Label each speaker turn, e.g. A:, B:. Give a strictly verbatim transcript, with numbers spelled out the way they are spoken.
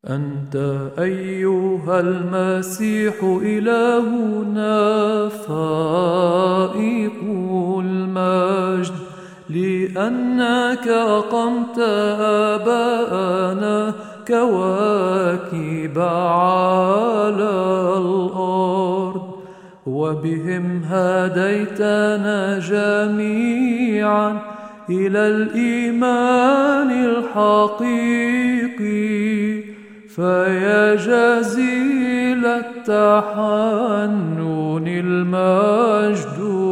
A: أنت أيها المسيح إلهنا فائق المجد، لأنك أقمت آباءنا كواكب على الأرض، وبهم هديتنا جميعا إلى الإيمان الحقيقي. فيا جزيل التحنن المجد